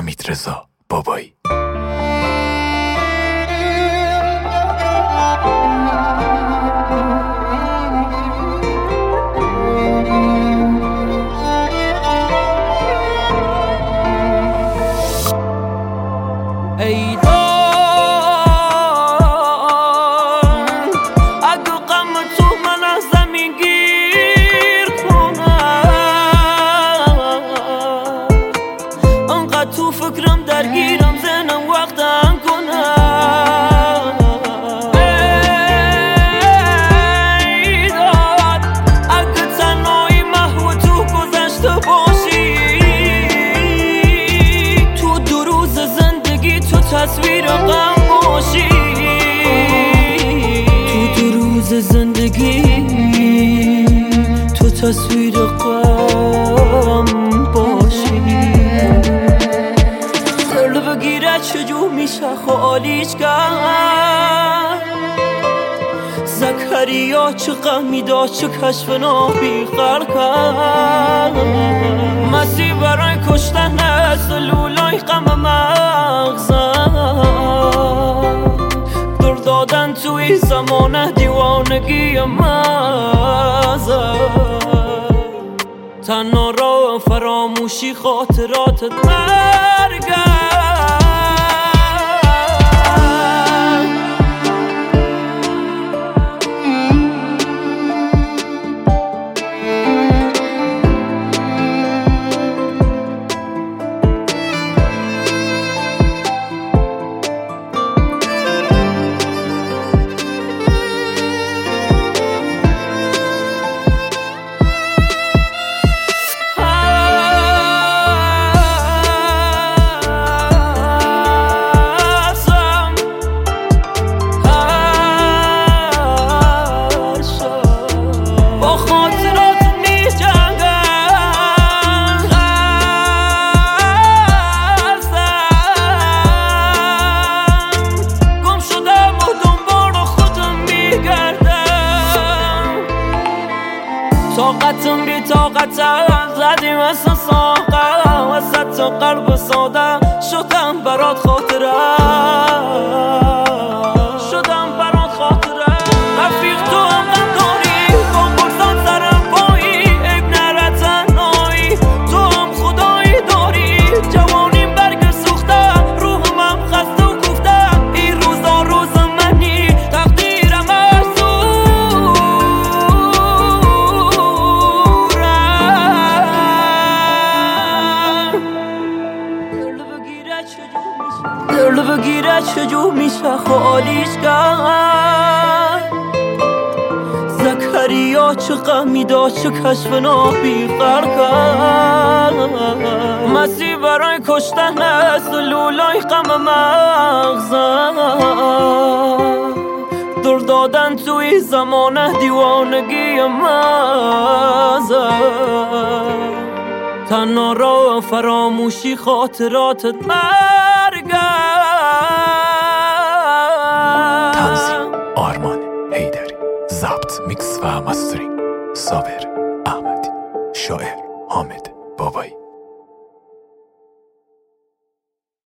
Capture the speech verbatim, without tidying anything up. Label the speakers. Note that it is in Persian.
Speaker 1: حمیدرضا بابایی.
Speaker 2: ای تو فکرم درگیرم زنم وقتم کنم ای داد اگه تنهایی محو تو گذشته باشی تو دو روز زندگی تو تصویر غم باشی تو دو روز زندگی تو تصویر غم باشی بگیره چجور میشه خالیش کرد زکریا چه غمی داشت چه کشف نابی خلق کرد مسیح برای کشتن سلولای غم مغزم در دادن توی زمانه دیوانگی مزم تنها را فراموشی خاطراتت مرگم طاقتم بی طاقتم زدیم اصلا ساقم وسط تا قلب ساده شدم برات خاطره شدم برات خاطره رفیق تو هم غم داری کن برسان سرم پایی عیب نره تنهایی تو هم خدایی داری جوانیم برگ سوخته روحم هم خسته و کوفته این روزا روز منی تقدیرم دل بگیره چجور میشه خالیش کرد زکریا چه غمی داشت چه کشف نابی خلق کرد مسیح برای کشتن سلولای غم مغزم در دادن توی زمانه دیوانگی مزم تنها را فراموشی خاطراتت مرگم.
Speaker 1: تنظیم آرمان حیدری، ضبط میکس و مسترینگ صابر احمدی، شاعر حامد بابایی.